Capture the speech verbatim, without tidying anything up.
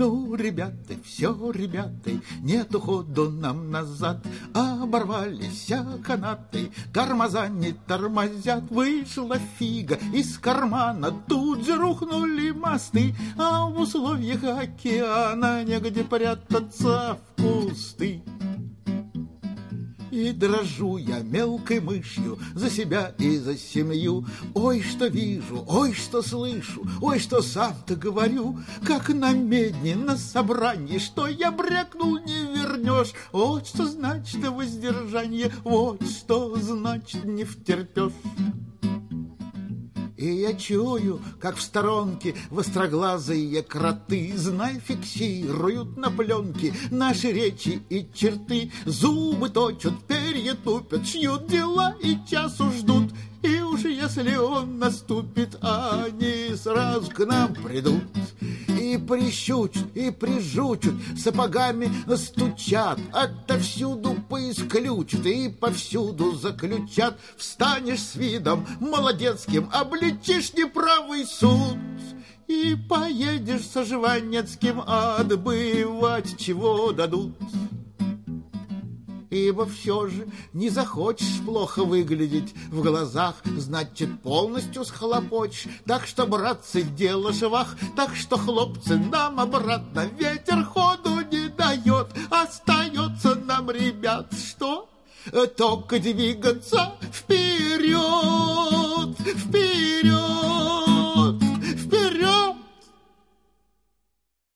Ну, ребята, все, ребята, нет уходу нам назад. Оборвались канаты, тормоза не тормозят. Вышла фига из кармана, тут же рухнули мосты. А в условиях океана негде прятаться в кусты. И дрожу я мелкой мышью за себя и за семью. Ой, что вижу, ой, что слышу, ой, что сам-то говорю. Как на медне на собрании, что я брякнул, не вернешь. Вот что значит воздержание, вот что значит не втерпешь. И я чую, как в сторонке востроглазые кроты, знай, фиксируют на пленке наши речи и черты. Зубы точат, перья тупят, шьют дела и часу ждут. И уж если он наступит, они сразу к нам придут. И прищучат, и прижучат, сапогами стучат, отовсюду поисключат и повсюду заключат. Встанешь с видом молодецким, обличишь неправый суд, и поедешь со Жванецким отбывать, чего дадут. Ибо все же не захочешь плохо выглядеть в глазах, значит, полностью схлопочешь. Так что, братцы, дело швах, так что, хлопцы, нам обратно ветер ходу не дает. Остается нам, ребят, что? Только двигаться вперед, вперед.